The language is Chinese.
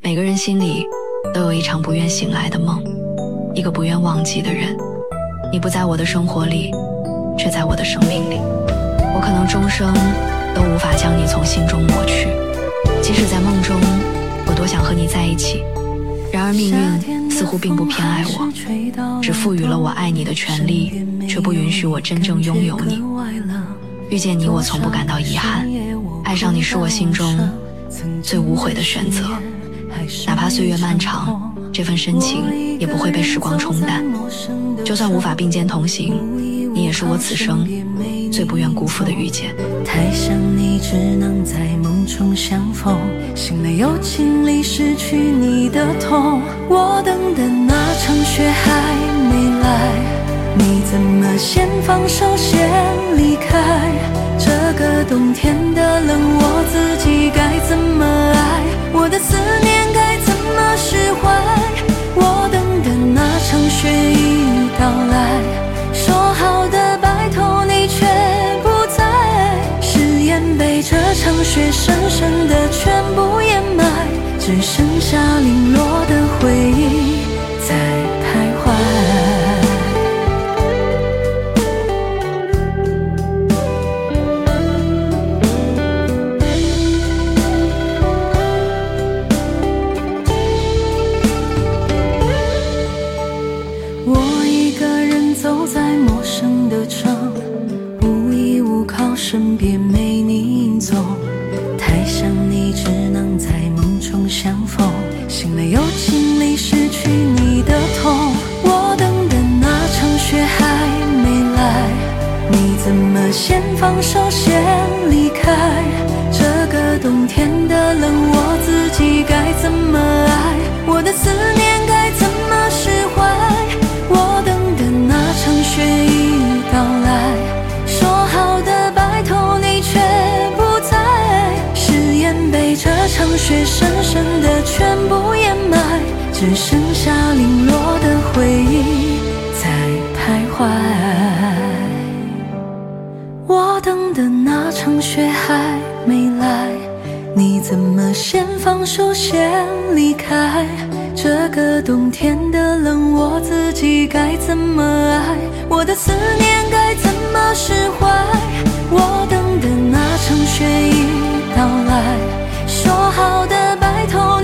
每个人心里都有一场不愿醒来的梦，一个不愿忘记的人。你不在我的生活里，却在我的生命里。我可能终生都无法将你从心中抹去，即使在梦中，我多想和你在一起。然而命运似乎并不偏爱我，只赋予了我爱你的权利，却不允许我真正拥有你。遇见你，我从不感到遗憾，爱上你是我心中最无悔的选择。哪怕岁月漫长，这份深情也不会被时光冲淡。就算无法并肩同行，你也是我此生最不愿辜负的遇见。 太想你只能在梦中相逢，醒来又经历失去你的痛。我等的那场雪还没来，你怎么先放手先离开？这个冬天的冷，我自己该怎么爱？我的思念该怎么释怀？我等的那场雪已到来，说好的白头你却不在，誓言被这场雪深深的全部掩埋，只剩下零落的回忆在徘徊。我一个人走在陌生的城，无依无靠，身边没你影踪。太想你只能在梦中相逢，醒来又经历失去你的痛。我等的那场雪还没来，你怎么先放手先离开？这个冬天的冷，我自己该怎么爱？我的思念该怎么释怀？我等的那场雪已到来，说好的白头你却不在，誓言被这场雪深深的全部掩埋，只剩下零落的回忆在徘徊。我等的那场雪还没来，你怎么先放手先离开？这个冬天的冷，我自己该怎么爱？我的思念该怎么释怀？我等的那场雪已到来，说好的白头